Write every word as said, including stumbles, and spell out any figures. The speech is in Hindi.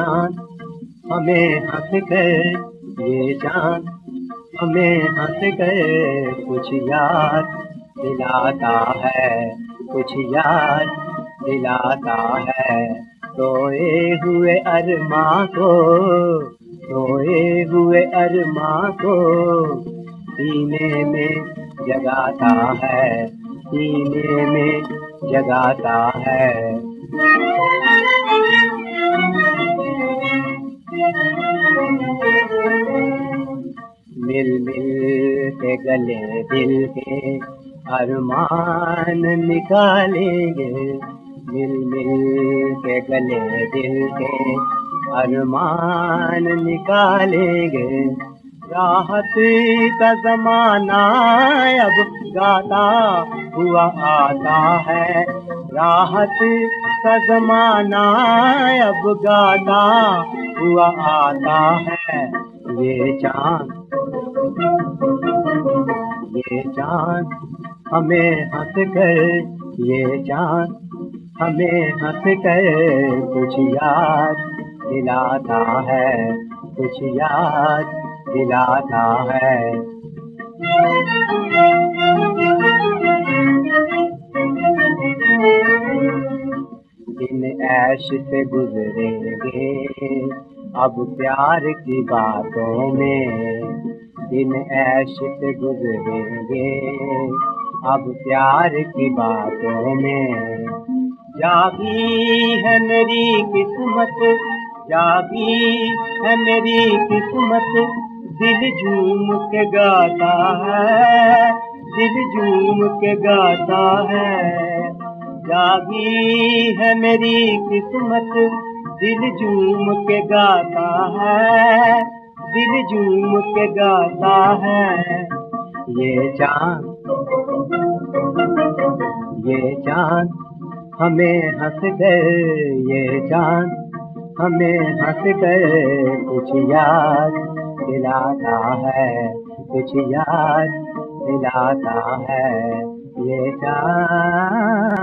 चांद हमें हंस कर, ये चांद हमें हंस कर कुछ याद दिलाता है, कुछ याद दिलाता है। सोए हुए अरमां को, सोए हुए अरमां को सीने में जगाता है, सीने में जगाता है। मिल मिल के गले दिल के अरमान निकालेंगे, मिल मिल के गले दिल के अरमान निकालेंगे। राहत का ज़माना अब गाता हुआ आता है, राहत का ज़माना अब गाता हुआ आता है। ये चाँद, ये चाँद हमें हंस कर, ये चाँद हमें हंस कर कुछ याद दिलाता है, कुछ याद दिलाता है। दिन ऐश से गुजरेंगे अब प्यार की बातों में, दिन ऐश से गुजरेंगे अब प्यार की बातों में। जागी है मेरी किस्मत, जागी है मेरी किस्मत, दिल झूम के गाता है, दिल झूम के गाता है। जागी है मेरी किस्मत, दिल झूम के गाता है, दिल झूम के गाता है। ये चाँद, ये चाँद हमें हंस कर, ये चाँद हमें हंस कर कुछ याद दिलाता है, कुछ याद दिलाता है। ये चाँद